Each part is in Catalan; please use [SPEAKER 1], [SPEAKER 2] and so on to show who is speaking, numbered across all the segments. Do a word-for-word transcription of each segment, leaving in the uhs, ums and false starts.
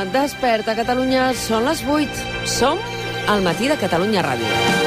[SPEAKER 1] Desperta Catalunya, són les vuit. Som al matí de Catalunya Ràdio.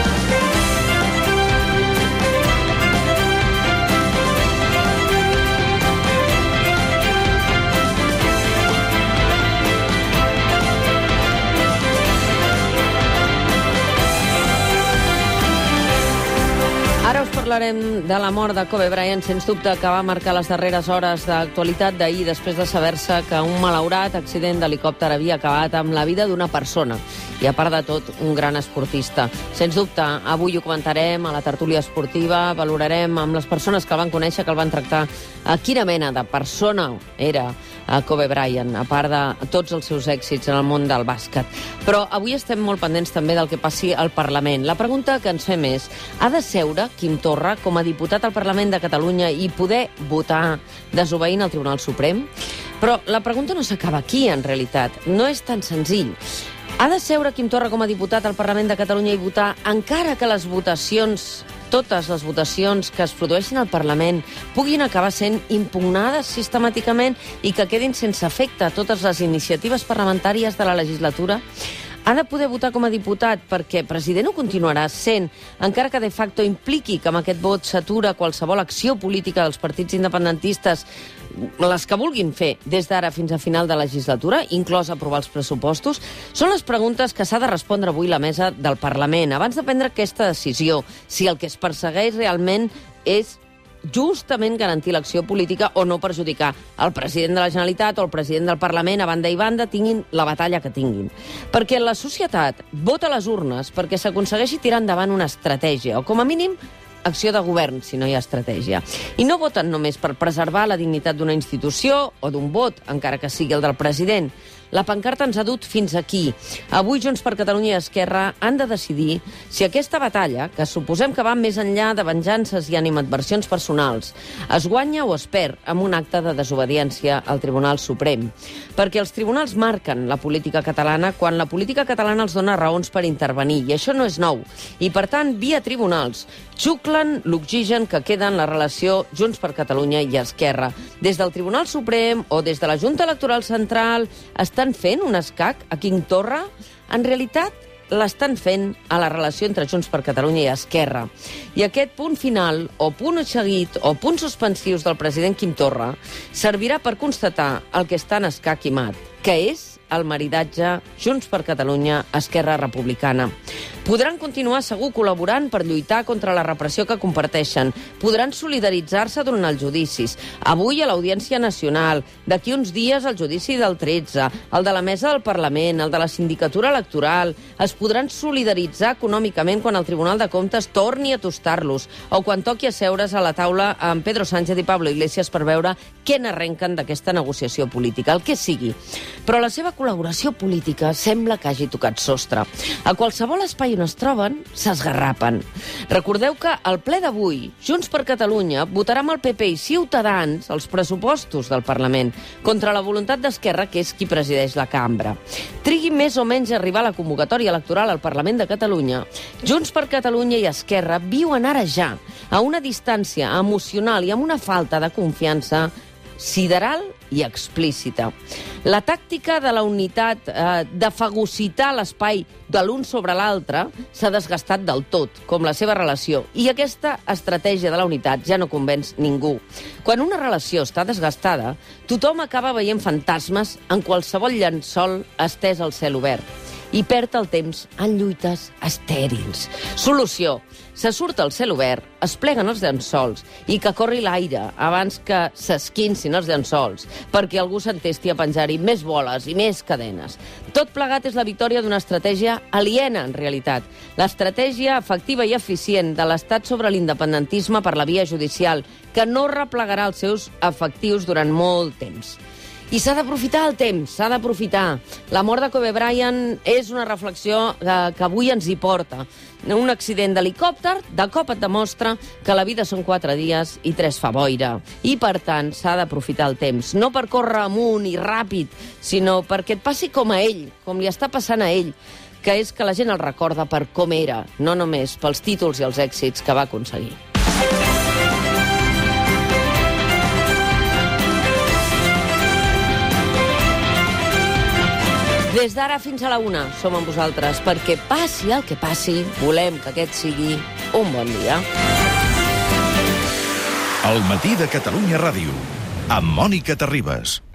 [SPEAKER 1] Ara us parlarem de la mort de Kobe Bryant, sens dubte que va marcar les darreres hores d'actualitat d'ahir després de saber-se que un malaurat accident d'helicòpter havia acabat amb la vida d'una persona i, a part de tot, un gran esportista. Sens dubte, avui ho comentarem a la tertúlia esportiva, valorarem amb les persones que el van conèixer, que el van tractar, a quina mena de persona era a Kobe Bryant, a part de tots els seus èxits en el món del bàsquet. Però avui estem molt pendents també del que passi al Parlament. La pregunta que ens fem és: ha de seure Quim Torra com a diputat al Parlament de Catalunya i poder votar desobeint el Tribunal Suprem? Però la pregunta no s'acaba aquí, en realitat. No és tan senzill. Ha de seure Quim Torra com a diputat al Parlament de Catalunya i votar, encara que les votacions, totes les votacions que es produeixin al Parlament puguin acabar sent impugnades sistemàticament i que quedin sense efecte totes les iniciatives parlamentàries de la legislatura? Ha de poder votar com a diputat perquè president ho continuarà sent, encara que de facto impliqui que amb aquest vot s'atura qualsevol acció política dels partits independentistes, les que vulguin fer des d'ara fins a final de legislatura, inclòs aprovar els pressupostos? Són les preguntes que s'ha de respondre avui la mesa del Parlament, abans de prendre aquesta decisió, si el que es persegueix realment és justament garantir l'acció política o no perjudicar el president de la Generalitat o el president del Parlament, a banda i banda, tinguin la batalla que tinguin. Perquè la societat vota a les urnes perquè s'aconsegueixi tirar endavant una estratègia, o com a mínim acció de govern, si no hi ha estratègia. I no voten només per preservar la dignitat d'una institució o d'un vot, encara que sigui el del president. La pancarta ens ha dut fins aquí. Avui Junts per Catalunya i Esquerra han de decidir si aquesta batalla, que suposem que va més enllà de venjances i animadversions personals, es guanya o es perd amb un acte de desobediència al Tribunal Suprem. Perquè els tribunals marquen la política catalana quan la política catalana els dona raons per intervenir, i això no és nou. I, per tant, via tribunals, xuclen l'oxigen que queda en la relació Junts per Catalunya i Esquerra. Des del Tribunal Suprem o des de la Junta Electoral Central estan fent un escac a Quim Torra? En realitat, l'estan fent a la relació entre Junts per Catalunya i Esquerra. I aquest punt final, o punt seguit, o punts suspensius del president Quim Torra servirà per constatar el que està en escac i mat, que és el maridatge Junts per Catalunya, Esquerra Republicana. Podran continuar segur col·laborant per lluitar contra la repressió que comparteixen. Podran solidaritzar-se durant els judicis. Avui a l'Audiència Nacional, d'aquí uns dies el judici del tretze, el de la Mesa del Parlament, el de la Sindicatura Electoral. Es podran solidaritzar econòmicament quan el Tribunal de Comptes torni a tostar-los o quan toqui asseure's a la taula amb Pedro Sánchez i Pablo Iglesias per veure què n'arrenquen d'aquesta negociació política, el que sigui. Però la seva col·laboració política sembla que hagi tocat sostre. A qualsevol espai on es troben, s'esgarrapen. Recordeu que al ple d'avui, Junts per Catalunya votarà amb el P P i Ciutadans els pressupostos del Parlament, contra la voluntat d'Esquerra, que és qui presideix la cambra. Trigui més o menys a arribar a la convocatòria electoral al Parlament de Catalunya, Junts per Catalunya i Esquerra viuen ara ja, a una distància emocional i amb una falta de confiança sideral i explícita. La tàctica de la unitat, eh, de fagocitar l'espai de l'un sobre l'altre, s'ha desgastat del tot, com la seva relació, i aquesta estratègia de la unitat ja no convenç ningú. Quan una relació està desgastada, tothom acaba veient fantasmes en qualsevol llençol estès al cel obert i perd el temps en lluites estèrils. Solució: se surt al cel obert, es pleguen els llençols i que corri l'aire abans que s'esquincin els llençols, perquè algú s'entesti a penjar-hi més boles i més cadenes. Tot plegat és la victòria d'una estratègia aliena, en realitat. L'estratègia efectiva i eficient de l'Estat sobre l'independentisme per la via judicial, que no replegarà els seus efectius durant molt temps. I s'ha d'aprofitar el temps, s'ha d'aprofitar. La mort de Kobe Bryant és una reflexió que, que avui ens hi porta. Un accident d'helicòpter, de cop et demostra que la vida són quatre dies i tres fa boira. I, per tant, s'ha d'aprofitar el temps. No per córrer amunt i ràpid, sinó perquè et passi com a ell, com li està passant a ell, que és que la gent el recorda per com era, no només pels títols i els èxits que va aconseguir. Des d'ara fins a la una som amb vosaltres, perquè passi el que passi, volem que aquest sigui un bon dia.
[SPEAKER 2] El matí de Catalunya Ràdio, amb Mònica Terribas.